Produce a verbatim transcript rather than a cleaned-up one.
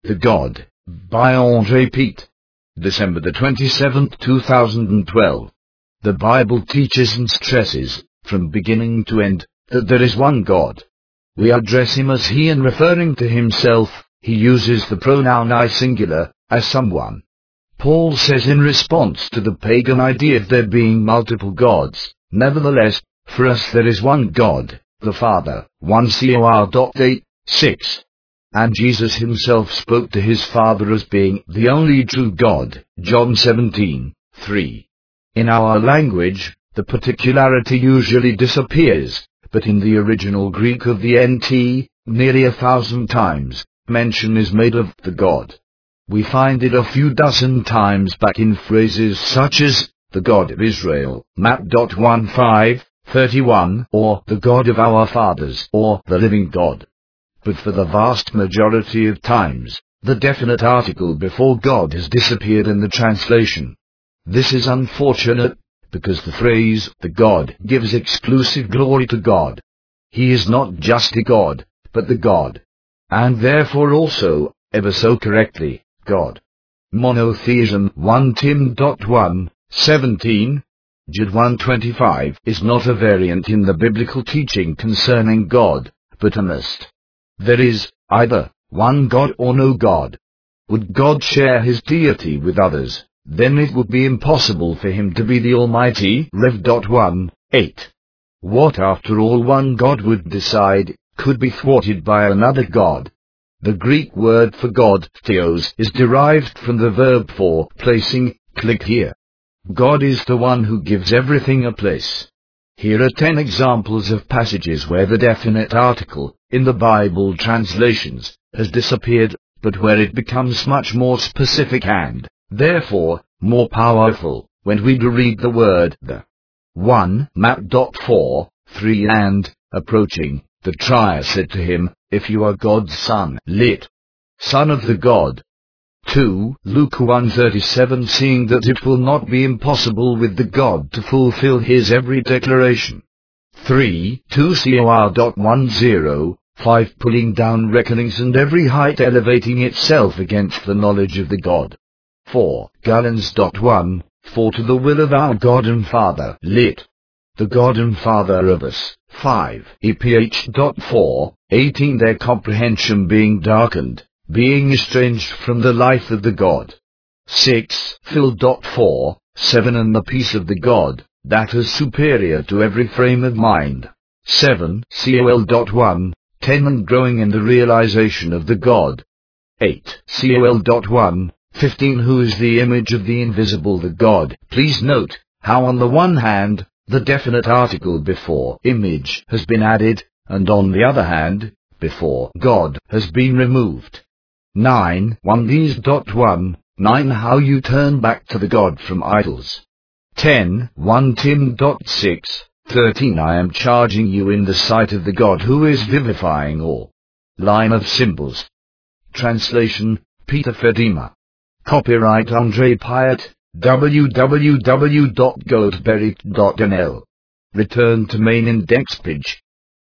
The God, by Andre Pete. December the twenty-seventh, two thousand twelve. The Bible teaches and stresses, from beginning to end, that there is one God. We address him as he, and referring to himself, he uses the pronoun I singular, as someone. Paul says in response to the pagan idea of there being multiple gods, nevertheless, for us there is one God, the Father, First Cor eight, six. And Jesus himself spoke to his Father as being the only true God, John seventeen, three. In our language, the particularity usually disappears, but in the original Greek of the N T, nearly a thousand times, mention is made of the God. We find it a few dozen times back in phrases such as, the God of Israel, Matt fifteen, thirty-one, or the God of our fathers, or the living God. But for the vast majority of times, the definite article before God has disappeared in the translation. This is unfortunate, because the phrase, the God, gives exclusive glory to God. He is not just a God, but the God. And therefore also, ever so correctly, God. Monotheism, First Timothy one, seventeen, Jude one twenty-five, is not a variant in the biblical teaching concerning God, but a must. There is, either, one God or no God. Would God share his deity with others, then it would be impossible for him to be the Almighty, Rev one, eight. What after all one God would decide, could be thwarted by another God. The Greek word for God, theos, is derived from the verb for placing, click here. God is the one who gives everything a place. Here are ten examples of passages where the definite article, in the Bible translations, has disappeared, but where it becomes much more specific and, therefore, more powerful, when we do read the word the. one Matt four, three and, approaching, the trier said to him, if you are God's son, lit. Son of the God. two Luke one thirty-seven, seeing that it will not be impossible with the God to fulfill his every declaration. three Second Cor ten, five Pulling down reckonings and every height elevating itself against the knowledge of the God. four Galatians one, for to the will of our God and Father, lit. The God and Father of us. five E P H four, eighteen Their comprehension being darkened, being estranged from the life of the God. six Phil four, seven And the peace of the God, that is superior to every frame of mind. seven Col one, ten And growing in the realization of the God. eight Col one, fifteen Who is the image of the invisible the God. Please note, how on the one hand, the definite article before image has been added, and on the other hand, before God has been removed. nine one These one, nine How you turn back to the God from idols. ten First Timothy six, thirteen I am charging you in the sight of the God who is vivifying all. Line of symbols. Translation, Peter Fedima. Copyright Andre Pyatt, w w w dot goldberry dot n l. Return to main index page.